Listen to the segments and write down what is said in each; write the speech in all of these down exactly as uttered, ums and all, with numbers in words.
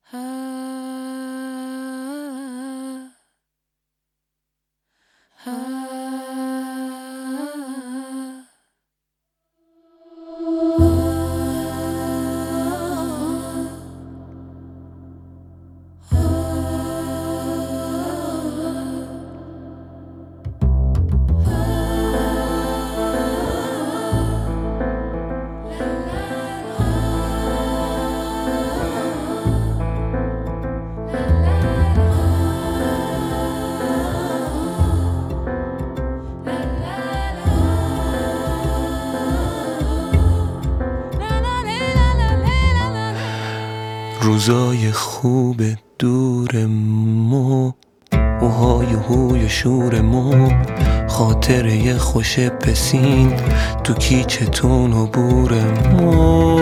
روزای خوب دور مو، اوهای هوی شور مو، خاطره خوش پسین تو کیچتون و بور مو.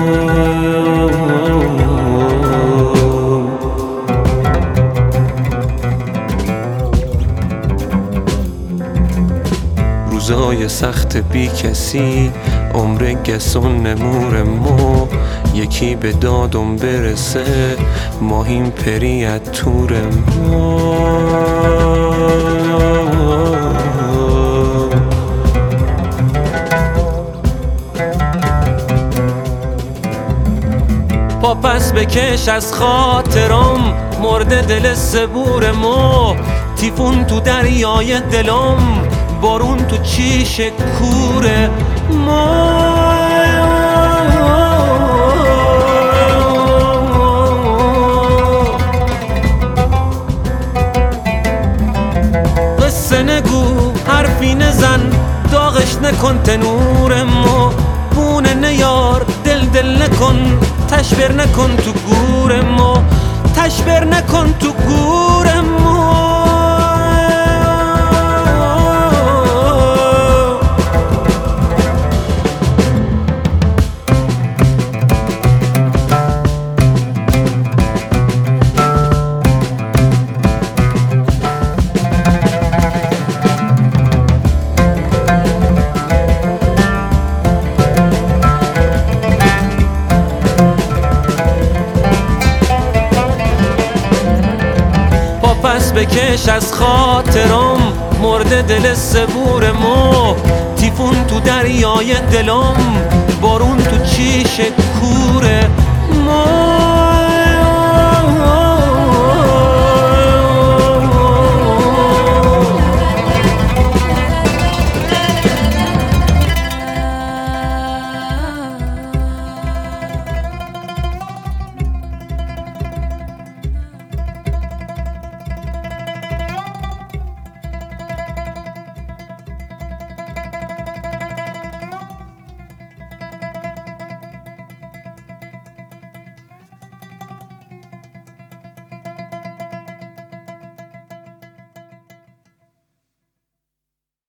روزای سخت بی کسی، عمر گسون نمور مو، یکی به دادم برسه ماهیم پریت تور مو. پا پس بکش از خاطرم، مرده دل صبور مو، تیفون تو دریای دلم، بارون تو چیش کوره مو. قصه نگو حرفی نزن، داغش نکن تنور مو، بونه نیار دل دل نکن، تشبر نکن تو گور مو، تشبر نکن تو گور مو. پس بکش از خاطرم، مرده دل صبور مو، تیفون تو دریای دلم، بارون تو چیش کوره مو.